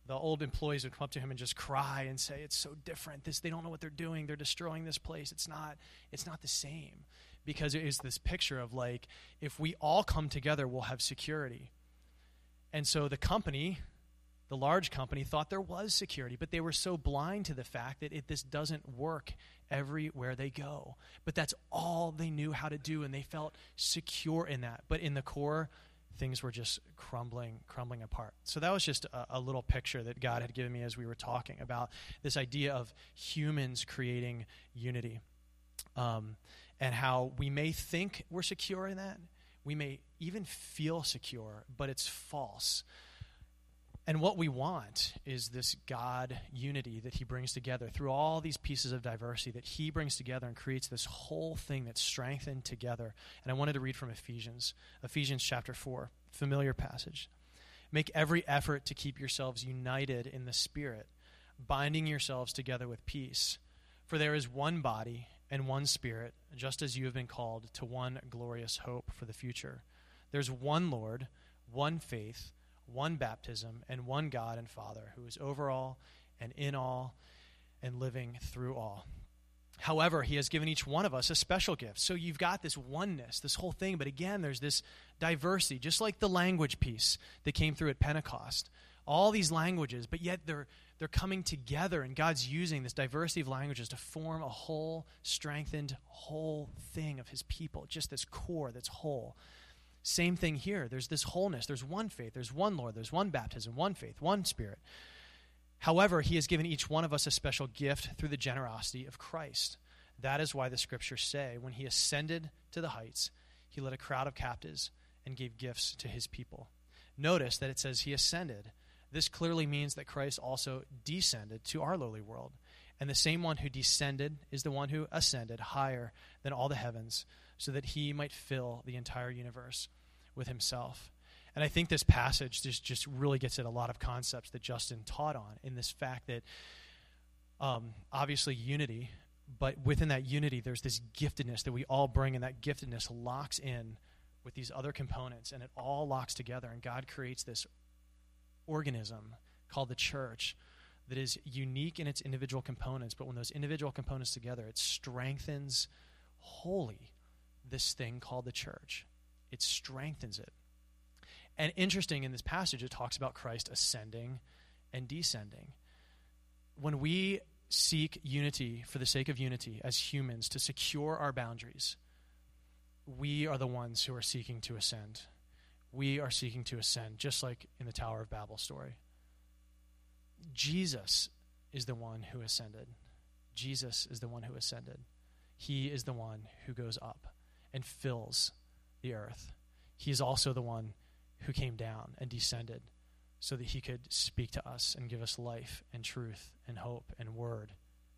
the old employees would come up to him and just cry and say, it's so different. This, they don't know what they're doing. They're destroying this place. It's not, it's not the same. Because it is this picture of like, if we all come together, we'll have security. And so the company, the large company, thought there was security, but they were so blind to the fact that it, this doesn't work everywhere they go. But that's all they knew how to do, and they felt secure in that. But in the core, things were just crumbling, crumbling apart. So that was just a, a little picture that God had given me as we were talking about this idea of humans creating unity. Um, and how we may think we're secure in that. We may even feel secure, but it's false. And what we want is this God unity that he brings together through all these pieces of diversity that he brings together and creates this whole thing that's strengthened together. And I wanted to read from Ephesians, Ephesians chapter four, familiar passage. Make every effort to keep yourselves united in the Spirit, binding yourselves together with peace. For there is one body and one Spirit, just as you have been called to one glorious hope for the future. There's one Lord, one faith, one baptism, and one God and Father, who is over all and in all and living through all. However, he has given each one of us a special gift. So you've got this oneness, this whole thing, but again, there's this diversity, just like the language piece that came through at Pentecost. All these languages, but yet they're they're coming together, and God's using this diversity of languages to form a whole, strengthened, whole thing of his people, just this core that's whole. Same thing here. There's this wholeness. There's one faith. There's one Lord. There's one baptism, one faith, one Spirit. However, he has given each one of us a special gift through the generosity of Christ. That is why the scriptures say, when he ascended to the heights, he led a crowd of captives and gave gifts to his people. Notice that it says he ascended. This clearly means that Christ also descended to our lowly world. And the same one who descended is the one who ascended higher than all the heavens, so that he might fill the entire universe with himself. And I think this passage just, just really gets at a lot of concepts that Justin taught on, in this fact that um, obviously unity, but within that unity there's this giftedness that we all bring, and that giftedness locks in with these other components, and it all locks together, and God creates this organism called the church that is unique in its individual components, but when those individual components together, it strengthens wholly this thing called the church. It strengthens it. And interesting, in this passage, it talks about Christ ascending and descending. When we seek unity for the sake of unity as humans to secure our boundaries, we are the ones who are seeking to ascend. We are seeking to ascend, just like in the Tower of Babel story. Jesus is the one who ascended. Jesus is the one who ascended. He is the one who goes up and fills the earth. He is also the one who came down and descended so that he could speak to us and give us life and truth and hope and word.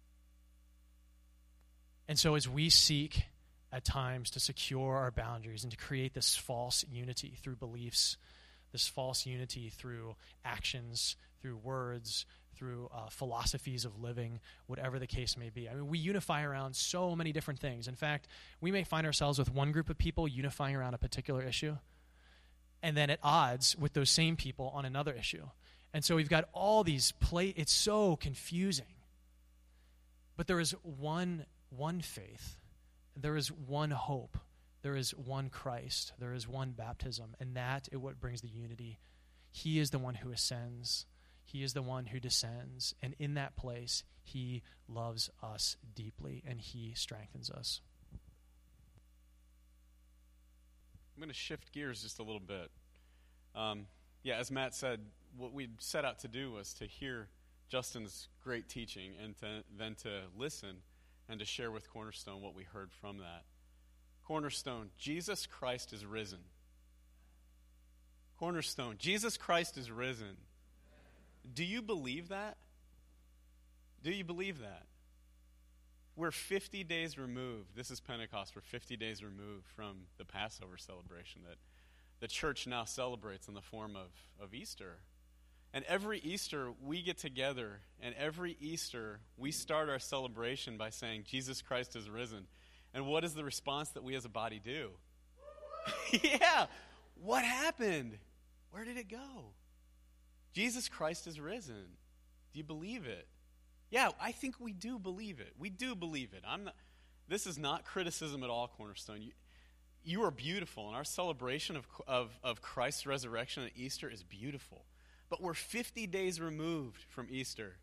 And so as we seek at times to secure our boundaries and to create this false unity through beliefs, this false unity through actions, through words, through uh, philosophies of living, whatever the case may be. I mean, we unify around so many different things. In fact, we may find ourselves with one group of people unifying around a particular issue, and then at odds with those same people on another issue. And so we've got all these play. It's so confusing. But there is one one faith. There is one hope. There is one Christ. There is one baptism. And that is what brings the unity. He is the one who ascends. He is the one who descends. And in that place, he loves us deeply, and he strengthens us. I'm going to shift gears just a little bit. Um, yeah, as Matt said, what we set out to do was to hear Justin's great teaching and to, then to listen and to share with Cornerstone what we heard from that. Cornerstone, Jesus Christ is risen. Cornerstone, Jesus Christ is risen. Do you believe that? Do you believe that? We're fifty days removed. This is Pentecost. We're fifty days removed from the Passover celebration that the church now celebrates in the form of, of Easter. And every Easter, we get together, and every Easter, we start our celebration by saying, Jesus Christ is risen. And what is the response that we as a body do? Yeah, what happened? Where did it go? Jesus Christ is risen. Do you believe it? Yeah, I think we do believe it. We do believe it. I'm not, this is not criticism at all, Cornerstone. You, you are beautiful, and our celebration of, of, of Christ's resurrection at Easter is beautiful. But we're fifty days removed from Easter.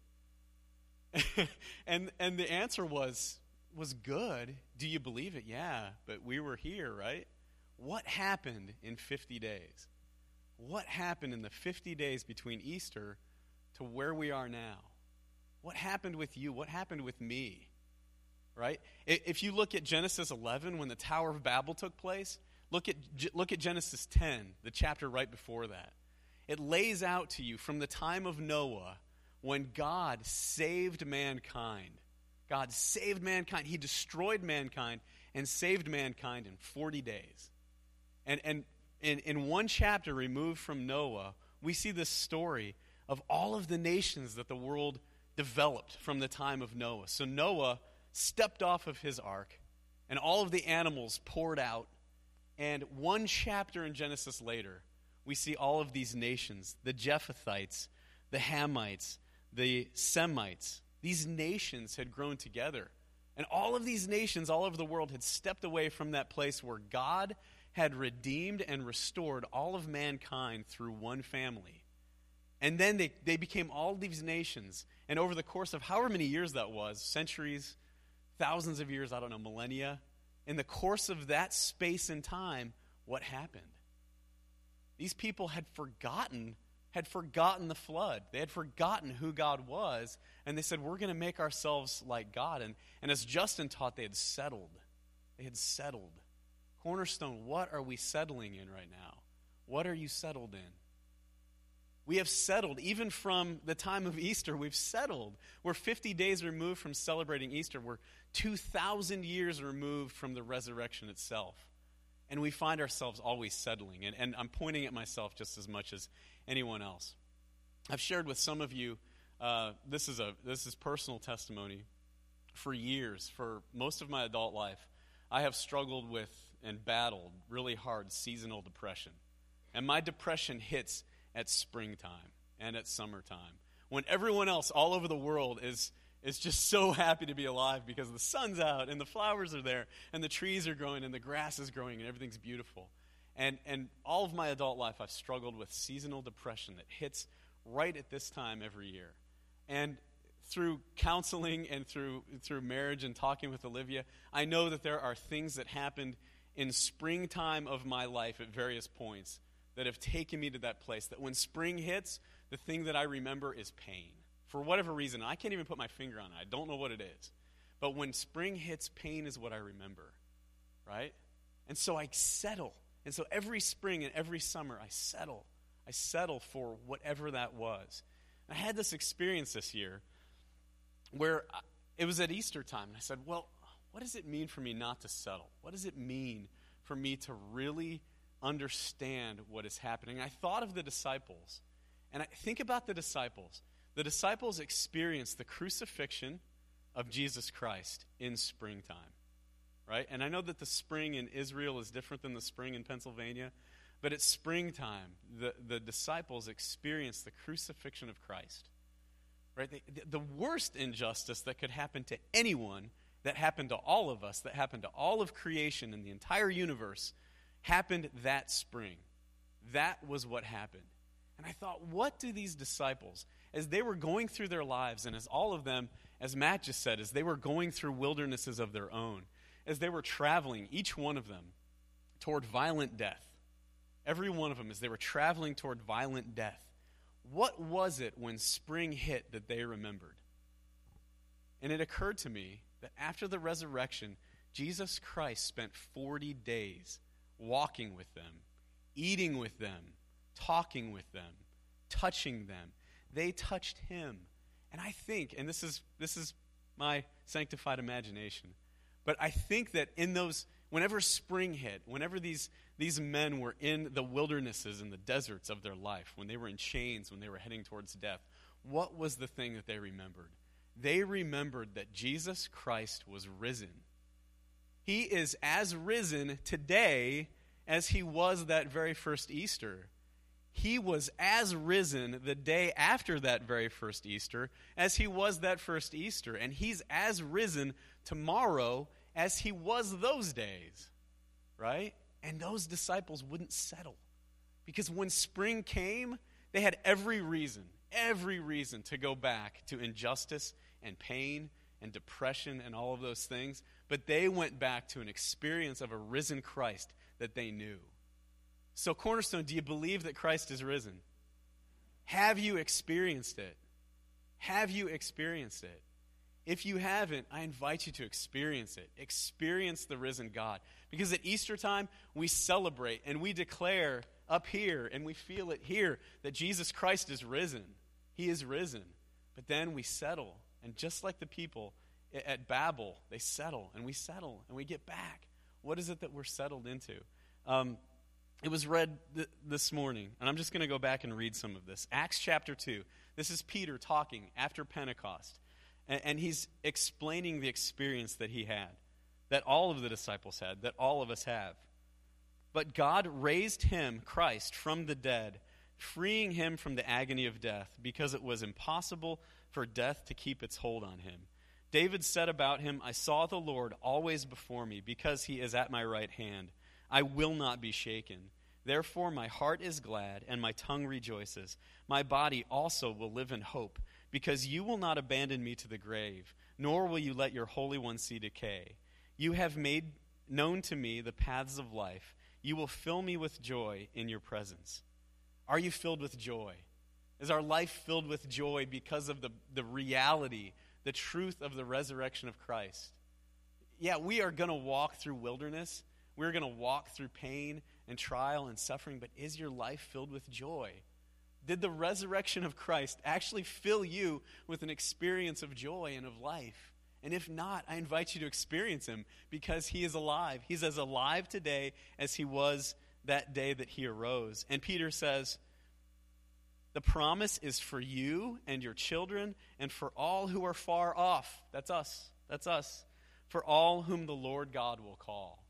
and and the answer was, was good. Do you believe it? Yeah, but we were here, right? What happened in fifty days? What happened in the fifty days between Easter to where we are now? What happened with you? What happened with me? Right? If you look at Genesis eleven, when the Tower of Babel took place, look at look at Genesis ten, the chapter right before that. It lays out to you from the time of Noah, when God saved mankind. God saved mankind. He destroyed mankind and saved mankind in forty days. And and in, in one chapter removed from Noah, we see this story of all of the nations that the world developed from the time of Noah. So Noah stepped off of his ark, and all of the animals poured out. And one chapter in Genesis later, we see all of these nations, the Japhethites, the Hamites, the Semites. These nations had grown together. And all of these nations all over the world had stepped away from that place where God had redeemed and restored all of mankind through one family. And then they, they became all these nations. And over the course of however many years that was, centuries, thousands of years, I don't know, millennia, in the course of that space and time, what happened? These people had forgotten, had forgotten the flood. They had forgotten who God was, and they said, we're going to make ourselves like God. And, and as Justin taught, they had settled. They had settled. Cornerstone, what are we settling in right now? What are you settled in? We have settled, even from the time of Easter, we've settled. We're fifty days removed from celebrating Easter. We're two thousand years removed from the resurrection itself. And we find ourselves always settling. And, and I'm pointing at myself just as much as anyone else. I've shared with some of you, uh, this is a this is personal testimony. For years, for most of my adult life, I have struggled with and battled really hard seasonal depression. And my depression hits at springtime and at summertime, when everyone else all over the world is is just so happy to be alive because the sun's out and the flowers are there and the trees are growing and the grass is growing and everything's beautiful. And and all of my adult life I've struggled with seasonal depression that hits right at this time every year. And through counseling and through through marriage and talking with Olivia, I know that there are things that happened in springtime of my life at various points that have taken me to that place, that when spring hits, the thing that I remember is pain. For whatever reason, I can't even put my finger on it. I don't know what it is. But when spring hits, pain is what I remember, right? And so I settle. And so every spring and every summer, I settle. I settle for whatever that was. And I had this experience this year where it was at Easter time, and I said, well, what does it mean for me not to settle? What does it mean for me to really understand what is happening? I thought of the disciples, and I think about the disciples. The disciples experienced the crucifixion of Jesus Christ in springtime, right? And I know that the spring in Israel is different than the spring in Pennsylvania, but at springtime, the, the disciples experienced the crucifixion of Christ, right? They, the worst injustice that could happen to anyone, that happened to all of us, that happened to all of creation and the entire universe, happened that spring. That was what happened. And I thought, what do these disciples, as they were going through their lives, and as all of them, as Matt just said, as they were going through wildernesses of their own, as they were traveling, each one of them, toward violent death, every one of them, as they were traveling toward violent death, what was it when spring hit that they remembered? And it occurred to me that after the resurrection, Jesus Christ spent forty days walking with them, eating with them, talking with them, touching them. They touched him. And I think, and this is this is my sanctified imagination, but I think that in those, whenever spring hit, whenever these, these men were in the wildernesses and the deserts of their life, when they were in chains, when they were heading towards death, what was the thing that they remembered? They remembered that Jesus Christ was risen. He is as risen today as he was that very first Easter. He was as risen the day after that very first Easter as he was that first Easter. And he's as risen tomorrow as he was those days, right? And those disciples wouldn't settle. Because when spring came, they had every reason, every reason to go back to injustice and pain and depression and all of those things. But they went back to an experience of a risen Christ that they knew. So, Cornerstone, do you believe that Christ is risen? Have you experienced it? Have you experienced it? If you haven't, I invite you to experience it. Experience the risen God. Because at Easter time, we celebrate and we declare up here, and we feel it here, that Jesus Christ is risen. He is risen. But then we settle. And just like the people at Babel, they settle, and we settle, and we get back. What is it that we're settled into? Um, it was read th- this morning, and I'm just going to go back and read some of this. Acts chapter two. This is Peter talking after Pentecost. And, and he's explaining the experience that he had, that all of the disciples had, that all of us have. But God raised him, Christ, from the dead, freeing him from the agony of death, because it was impossible for death to keep its hold on him. David said about him, I saw the Lord always before me, because he is at my right hand. I will not be shaken. Therefore my heart is glad, and my tongue rejoices. My body also will live in hope, because you will not abandon me to the grave, nor will you let your Holy One see decay. You have made known to me the paths of life. You will fill me with joy in your presence. Are you filled with joy? Is our life filled with joy because of the, the reality, the truth of the resurrection of Christ? Yeah, we are going to walk through wilderness. We're going to walk through pain and trial and suffering, but is your life filled with joy? Did the resurrection of Christ actually fill you with an experience of joy and of life? And if not, I invite you to experience him, because he is alive. He's as alive today as he was that day that he arose. And Peter says, the promise is for you and your children and for all who are far off. That's us. That's us. For all whom the Lord God will call.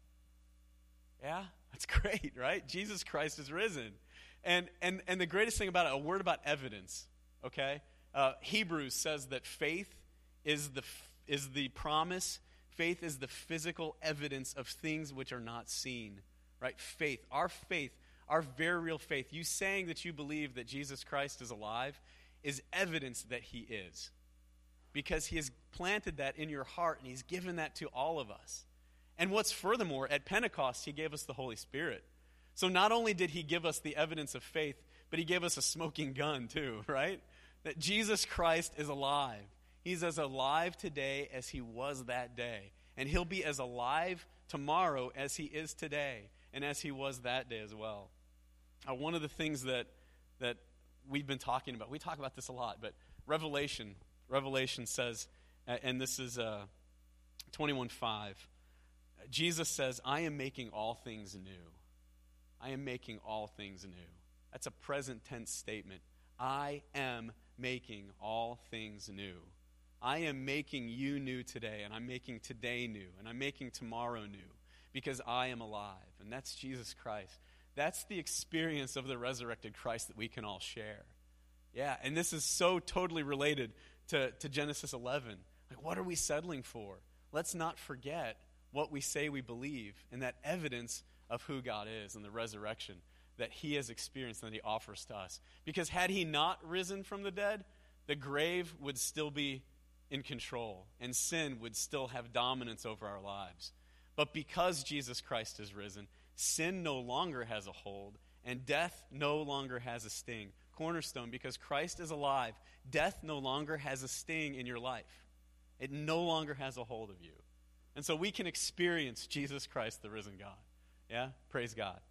Yeah, that's great, right? Jesus Christ is risen. And and and the greatest thing about it, a word about evidence, okay? Uh, Hebrews says that faith is the is the promise. Faith is the physical evidence of things which are not seen, right? Faith, our faith, our very real faith, you saying that you believe that Jesus Christ is alive, is evidence that he is. Because he has planted that in your heart, and he's given that to all of us. And what's furthermore, at Pentecost, he gave us the Holy Spirit. So not only did he give us the evidence of faith, but he gave us a smoking gun too, right? That Jesus Christ is alive. He's as alive today as he was that day. And he'll be as alive tomorrow as he is today, and as he was that day as well. Uh, one of the things that that we've been talking about, we talk about this a lot, but Revelation, Revelation says, and this is uh, twenty-one five, Jesus says, I am making all things new. I am making all things new. That's a present tense statement. I am making all things new. I am making you new today, and I'm making today new, and I'm making tomorrow new, because I am alive, and that's Jesus Christ. That's the experience of the resurrected Christ that we can all share. Yeah, and this is so totally related to, to Genesis eleven. Like, what are we settling for? Let's not forget what we say we believe, and that evidence of who God is and the resurrection that he has experienced and that he offers to us. Because had he not risen from the dead, the grave would still be in control, and sin would still have dominance over our lives. But because Jesus Christ is risen, sin no longer has a hold, and death no longer has a sting. Cornerstone, because Christ is alive, death no longer has a sting in your life. It no longer has a hold of you. And so we can experience Jesus Christ, the risen God. Yeah? Praise God.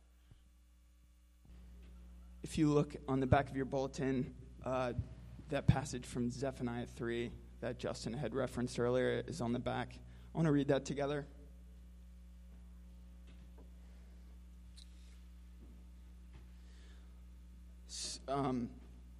If you look on the back of your bulletin, uh, that passage from Zephaniah three that Justin had referenced earlier is on the back. I want to read that together. Um,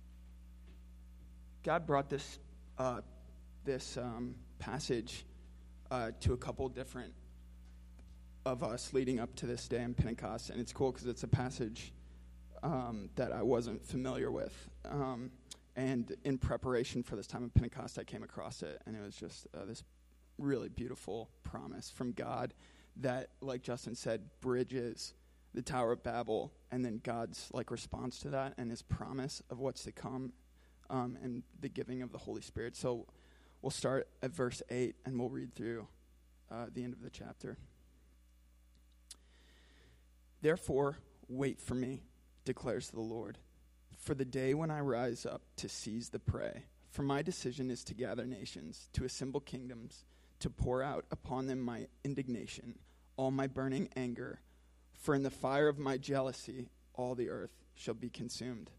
God brought this uh, this um, passage uh, to a couple different of us leading up to this day in Pentecost, and it's cool because it's a passage um, that I wasn't familiar with. Um, and in preparation for this time of Pentecost, I came across it, and it was just uh, this really beautiful promise from God that, like Justin said, bridges the Tower of Babel, and then God's like response to that and his promise of what's to come, um, and the giving of the Holy Spirit. So we'll start at verse eight, and we'll read through uh, the end of the chapter. Therefore, wait for me, declares the Lord, for the day when I rise up to seize the prey. For my decision is to gather nations, to assemble kingdoms, to pour out upon them my indignation, all my burning anger. For in the fire of my jealousy, all the earth shall be consumed.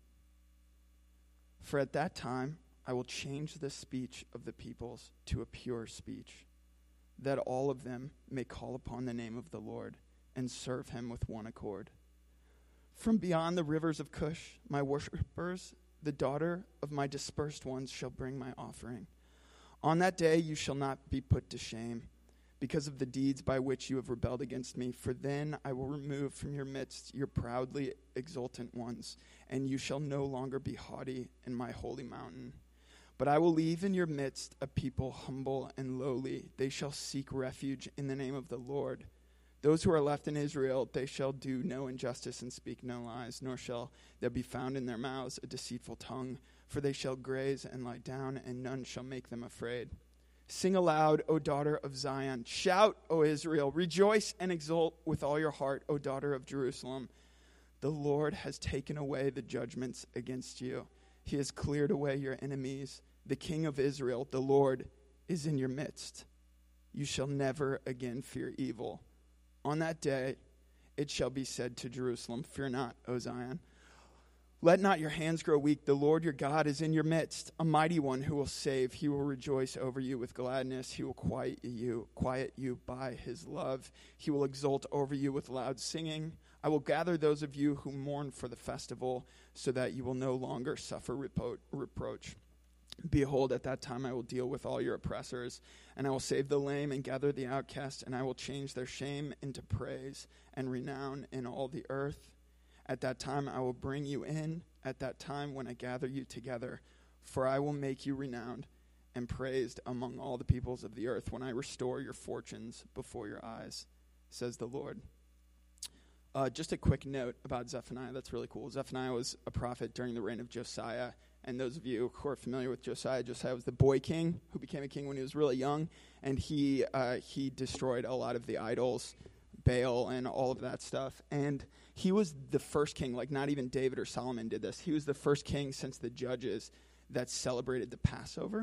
For at that time I will change the speech of the peoples to a pure speech, that all of them may call upon the name of the Lord and serve him with one accord. From beyond the rivers of Cush, my worshippers, the daughter of my dispersed ones, shall bring my offering. On that day you shall not be put to shame, because of the deeds by which you have rebelled against me. For then I will remove from your midst your proudly exultant ones, and you shall no longer be haughty in my holy mountain. But I will leave in your midst a people humble and lowly. They shall seek refuge in the name of the Lord. Those who are left in Israel, they shall do no injustice and speak no lies, nor shall there be found in their mouths a deceitful tongue. For they shall graze and lie down, and none shall make them afraid. Sing aloud, O daughter of Zion. Shout, O Israel. Rejoice and exult with all your heart, O daughter of Jerusalem. The Lord has taken away the judgments against you. He has cleared away your enemies. The King of Israel, the Lord, is in your midst. You shall never again fear evil. On that day it shall be said to Jerusalem, fear not, O Zion. Let not your hands grow weak. The Lord your God is in your midst, a mighty one who will save. He will rejoice over you with gladness. He will quiet you, quiet you by his love. He will exult over you with loud singing. I will gather those of you who mourn for the festival, so that you will no longer suffer repro- reproach. Behold, at that time I will deal with all your oppressors, and I will save the lame and gather the outcast, and I will change their shame into praise and renown in all the earth. At that time I will bring you in, at that time when I gather you together, for I will make you renowned and praised among all the peoples of the earth when I restore your fortunes before your eyes, says the Lord. Uh, just a quick note about Zephaniah that's really cool. Zephaniah was a prophet during the reign of Josiah. And those of you who are familiar with Josiah, Josiah was the boy king who became a king when he was really young. And he uh, he destroyed a lot of the idols, Baal and all of that stuff. And he was the first king, like not even David or Solomon did this. He was the first king since the judges that celebrated the Passover.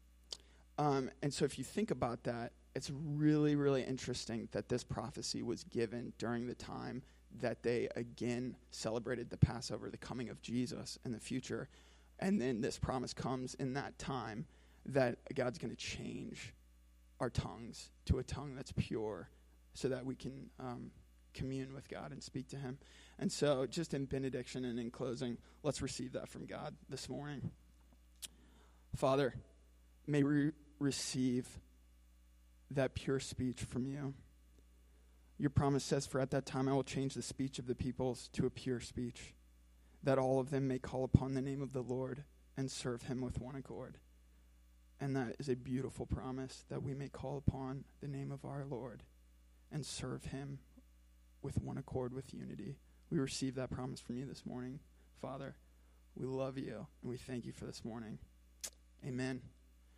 Um, and so if you think about that, it's really, really interesting that this prophecy was given during the time that they again celebrated the Passover, the coming of Jesus in the future. And then this promise comes in that time that God's going to change our tongues to a tongue that's pure so that we can um, commune with God and speak to him. And so just in benediction and in closing, let's receive that from God this morning. Father, may we receive that pure speech from you. Your promise says, for at that time I will change the speech of the peoples to a pure speech, that all of them may call upon the name of the Lord and serve him with one accord. And that is a beautiful promise, that we may call upon the name of our Lord and serve him with one accord, with unity. We receive that promise from you this morning, Father. We love you, and we thank you for this morning. Amen.